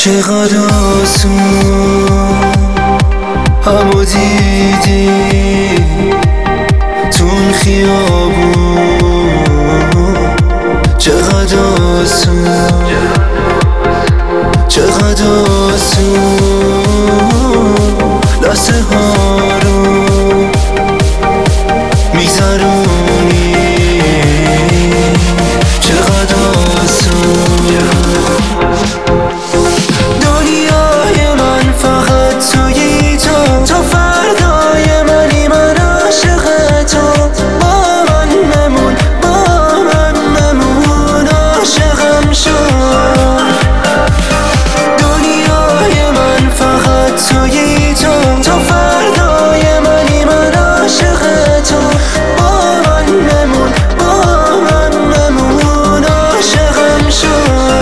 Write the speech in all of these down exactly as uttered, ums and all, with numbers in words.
چقدر آسون همو دیدی تون خیابون، چقدر آسون چقدر آسون لحظه ها رو میگذرونی، چقدر آسون. دنیای من فقط تویی تو، تو فردای منی، من عاشق تو. با من بمون، با من بمون، عاشقم شو. دنیای من فقط تویی تو، تو فردای منی، من عاشق تو. با من بمون، با من بمون، عاشقم شو.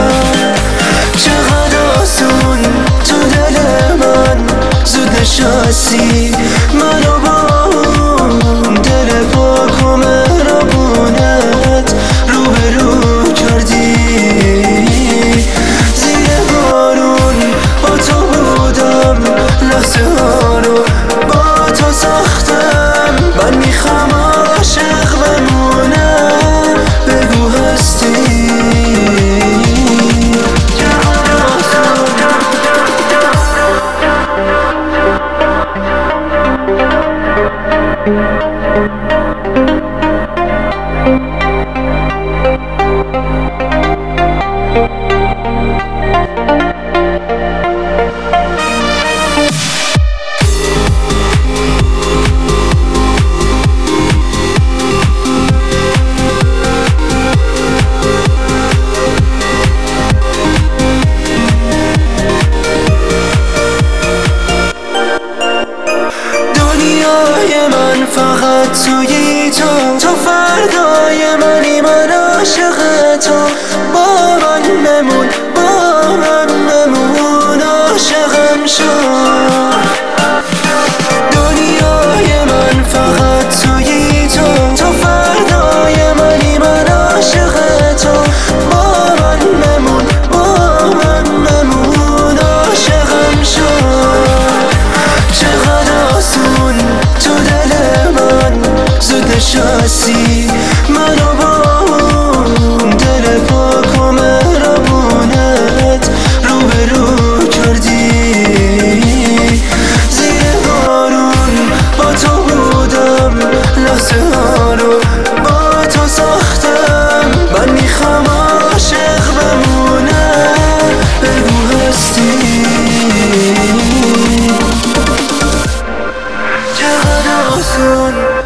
چقدر آسون تو دل من زود نشستی، منو با اون دل پاک و مهربونت رو به رو کردی. زیر بارون با تو بودم، لحظه ها رو با تو ساختم. من میخوام عاشق بمونم، بگو هستی. دنیای من فقط تویی تو، تو فردای منی، من عاشق تو. با من بمون، با من بمون، عاشقم شو. دنیای من فقط تویی تو، تو فردای منی، من عاشق تو. با من بمون، با من بمون، عاشقم شو. چقدر آسون تو دل من زود نشستی، منو با اون دل پاک و مهربونت رو به رو کردی. زیر بارون با تو بودم، لحظه ها رو با تو ساختم. من میخوام عاشق بمونم، بگو هستی. چقدر آسون